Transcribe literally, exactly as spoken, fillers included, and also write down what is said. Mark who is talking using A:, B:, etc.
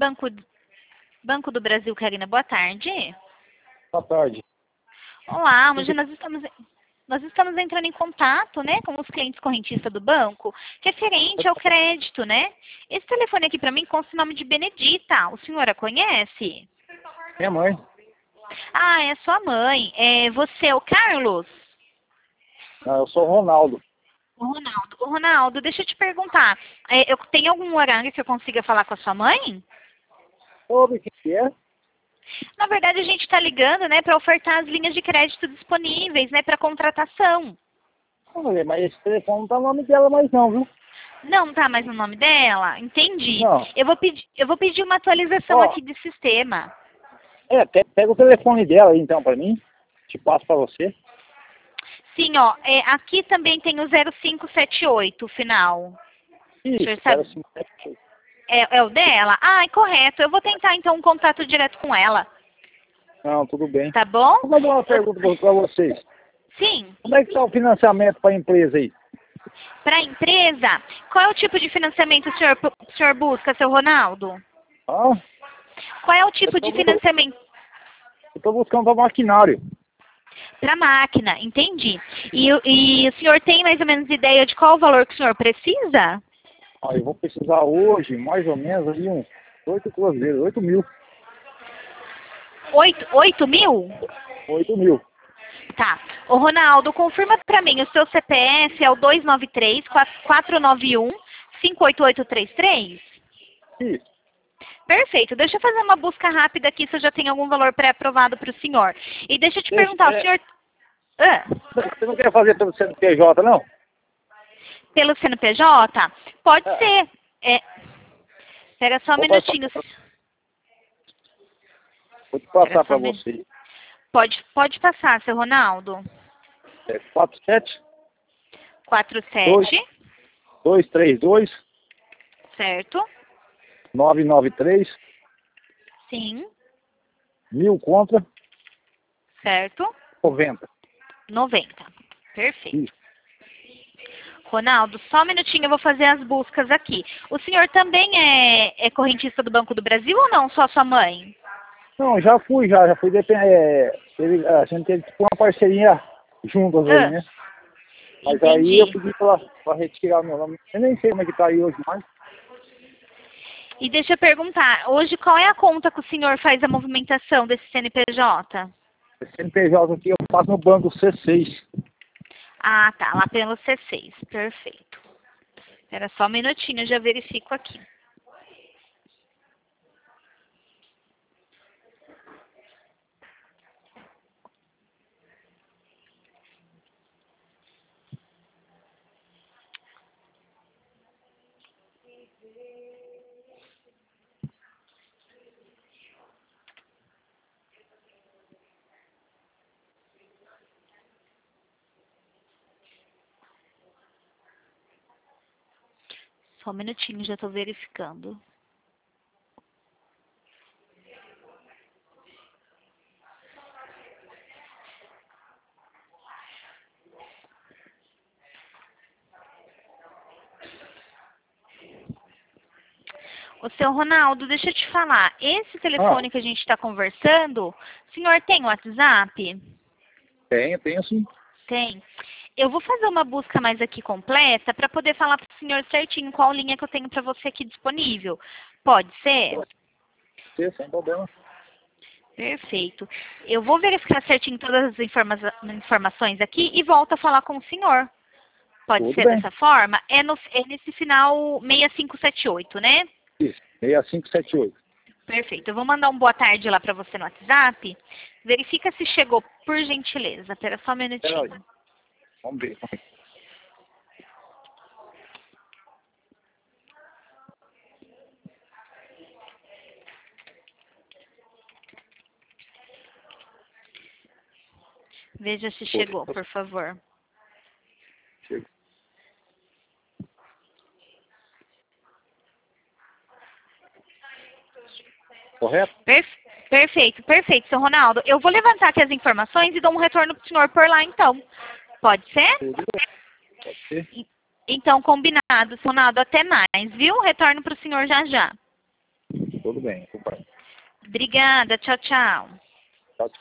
A: Banco, Banco do Brasil, Karina, boa tarde.
B: Boa tarde.
A: Olá, hoje nós estamos, nós estamos entrando em contato, né, com os clientes correntistas do banco, referente ao crédito, né? Esse telefone aqui para mim consta o nome de Benedita. O senhor a conhece?
B: Minha mãe.
A: Ah, é sua mãe. É, você é o Carlos?
B: Ah, eu sou o Ronaldo.
A: O Ronaldo. O Ronaldo, deixa eu te perguntar. É, eu tenho algum horário que eu consiga falar com a sua mãe?
B: Sobre o que é?
A: Na verdade, a gente está ligando, né, para ofertar as linhas de crédito disponíveis, né, para contratação.
B: Olha, mas esse telefone não tá no nome dela mais não, viu?
A: Não tá mais no nome dela? Entendi.
B: Não.
A: Eu vou pedir, eu vou pedir uma atualização
B: Ó,
A: aqui de sistema.
B: É, pe- pega o telefone dela aí então pra mim. Te passo pra você.
A: Sim, ó, é, aqui também tem o zero cinco sete oito, final. O senhor
B: Isso,
A: sabe?
B: zero cinco sete oito.
A: É, é o dela? Ah, é correto. Eu vou tentar, então, um contato direto com ela.
B: Não, tudo bem.
A: Tá bom?
B: Vou fazer uma pergunta pra pra vocês.
A: Sim.
B: Como é que tá o financiamento pra empresa aí?
A: Para a empresa, qual é o tipo de financiamento o senhor, o senhor busca, seu Ronaldo?
B: Ah,
A: Qual é o tipo
B: eu
A: de
B: tô,
A: financiamento?
B: eu tô buscando pra maquinário.
A: Para máquina, entendi. E, o- e o senhor tem mais ou menos ideia de qual o valor que o senhor precisa?
B: Ah, eu vou precisar hoje, mais ou menos, ali uns oito cruzeiros, oito mil.
A: Oito, oito mil?
B: Oito mil.
A: Tá. Ô, Ronaldo, confirma para mim, o seu C P F é o dois nove três, quatro nove um, cinco oito oito três três?
B: Isso.
A: Perfeito. Deixa eu fazer uma busca rápida aqui se eu já tenho algum valor pré-aprovado para o senhor. E deixa eu te
B: Deixa-
A: perguntar, o
B: é,
A: senhor... Ah,
B: Você não quer fazer pelo C N P J, não?
A: pelo C N P J? Pode
B: É.
A: ser. É, pera só um
B: Vou passar,
A: minutinho.
B: vou te
A: Pera
B: passar
A: só
B: para
A: um min-
B: você.
A: Pode, pode passar, seu Ronaldo.
B: É quatro sete
A: Quatro
B: dois
A: sete,
B: dois três dois
A: certo?
B: nove nove três
A: Sim,
B: mil contra
A: certo?
B: noventa.
A: Noventa. Perfeito.
B: Isso.
A: Ronaldo, só um minutinho, eu vou fazer as buscas aqui. O senhor também é, é correntista do Banco do Brasil ou não? Só sua mãe?
B: Não, já fui, já, já fui depend... é, teve, a gente teve tipo uma parceria juntas aí,
A: Ah,
B: né? Mas aí eu
A: entendi.
B: pedi para retirar meu nome. Eu nem sei como é que tá aí hoje mais.
A: E deixa eu perguntar, hoje qual é a conta que o senhor faz a movimentação desse C N P J?
B: Esse C N P J aqui eu faço no banco C seis.
A: Ah, tá, lá pelo C seis. Perfeito. Espera só um minutinho, eu já verifico aqui. Só um minutinho, já estou verificando. Ô, seu Ronaldo, deixa eu te falar. Esse
B: Ah,
A: telefone que a gente está conversando, o senhor tem WhatsApp?
B: tenho, tenho sim.
A: Tem. Eu vou fazer uma busca mais aqui completa para poder falar para o senhor certinho qual linha que eu tenho para você aqui disponível. Pode ser?
B: Pode ser, sem problema.
A: Perfeito. Eu vou verificar certinho todas as informa informações aqui e volto a falar com o senhor. Pode
B: Tudo
A: ser
B: bem.
A: dessa forma? É, no, é nesse final seis cinco sete oito, né?
B: Isso, seis cinco sete oito.
A: Perfeito. Eu vou mandar um boa tarde lá para você no WhatsApp. Verifica se chegou, por gentileza. Espera só um
B: Espera aí.
A: minutinho.
B: Vamos ver.
A: Veja se chegou, por favor.
B: Chega. Correto?
A: Per- perfeito, perfeito, seu Ronaldo. Eu vou levantar aqui as informações e dou um retorno para o senhor por lá, então. Pode ser?
B: Tudo bem. Pode ser.
A: E- Então, combinado, seu Ronaldo. Até mais, viu? Retorno para o senhor já já.
B: tudo bem. Tudo bem.
A: Obrigada, tchau, tchau.